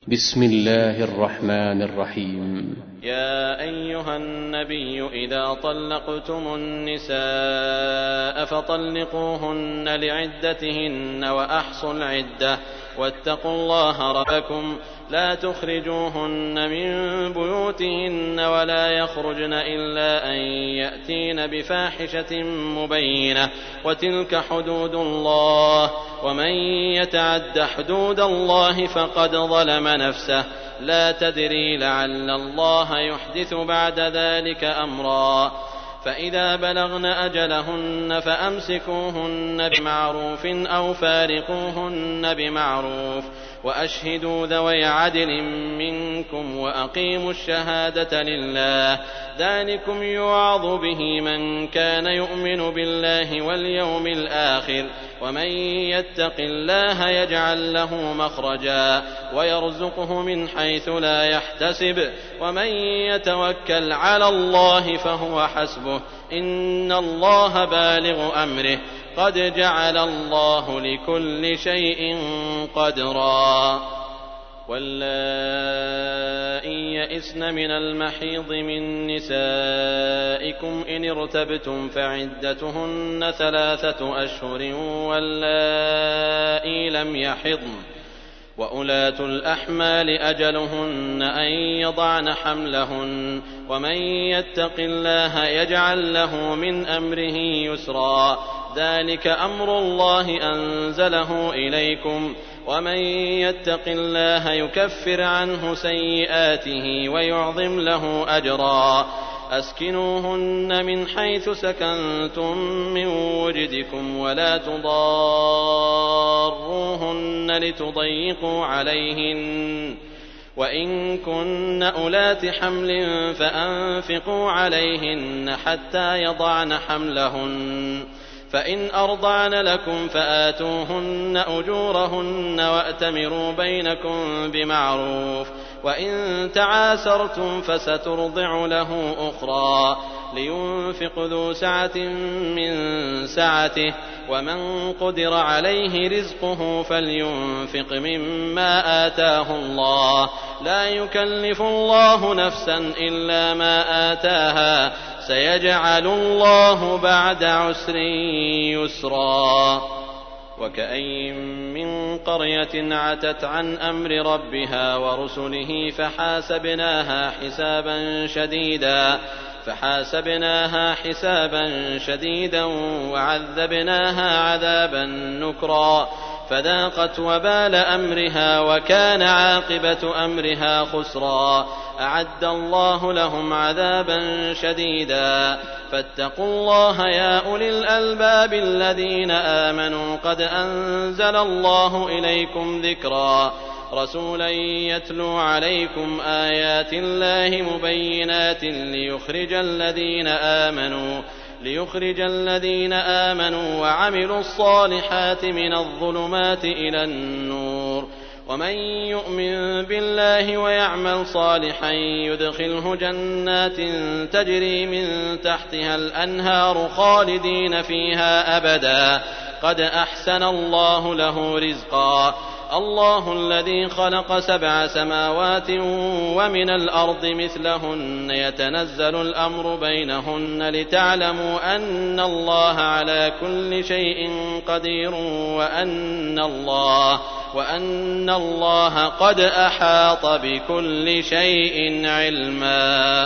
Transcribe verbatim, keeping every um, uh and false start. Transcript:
بسم الله الرحمن الرحيم. يا أيها النبي إذا طلقتم النساء فطلقوهن لعدتهن وأحصوا العدة واتقوا الله ربكم لا تخرجوهن من بيوتهن ولا يخرجن إلا أن يأتين بفاحشة مبينة وتلك حدود الله ومن يتعد حدود الله فقد ظلم نفسه لا تدري لعل الله يحدث بعد ذلك أمرا فإذا بلغن أجلهن فأمسكوهن بمعروف أو فارقوهن بمعروف وأشهدوا ذوي عدل منكم وأقيموا الشهادة لله ذلكم يوعظ به من كان يؤمن بالله واليوم الآخر ومن يتق الله يجعل له مخرجا ويرزقه من حيث لا يحتسب ومن يتوكل على الله فهو حسبه إن الله بالغ أمره قد جعل الله لكل شيء قدرا واللائي يئسن من المحيض من نسائكم إن ارتبتم فعدتهن ثلاثة أشهر واللائي لم يحضن وأولاة الأحمال أجلهن أن يضعن حملهن ومن يتق الله يجعل له من أمره يسرا ذلك أمر الله أنزله إليكم ومن يتق الله يكفر عنه سيئاته ويعظم له أجرا أسكنوهن من حيث سكنتم من وجدكم ولا تضاروهن لتضيقوا عليهن وإن كن أولات حمل فأنفقوا عليهن حتى يضعن حملهن فإن أرضعن لكم فآتوهن أجورهن وأتمروا بينكم بمعروف وإن تعاسرتم فسترضع له أخرى لينفق ذو سعة من سعته ومن قدر عليه رزقه فلينفق مما آتاه الله لا يكلف الله نفسا إلا ما آتاها سيجعل الله بعد عسر يسرا وكأين من قرية عتت عن أمر ربها ورسله فحاسبناها حسابا شديدا فحاسبناها حسابا شديدا وعذبناها عذابا نكرا فذاقت وبال أمرها وكان عاقبة أمرها خسرا أعد الله لهم عذابا شديدا فاتقوا الله يا أولي الألباب الذين آمنوا قد أنزل الله إليكم ذكرا رسولا يتلو عليكم آيات الله مبينات ليخرج الذين آمنوا ليخرج الذين آمنوا وعملوا الصالحات من الظلمات إلى النور ومن يؤمن بالله ويعمل صالحا يدخله جنات تجري من تحتها الأنهار خالدين فيها أبدا قد أحسن الله له رزقا الله الذي خلق سبع سماوات ومن الأرض مثلهن يتنزل الأمر بينهن لتعلموا أن الله على كل شيء قدير وأن الله وأن الله قد أحاط بكل شيء علما.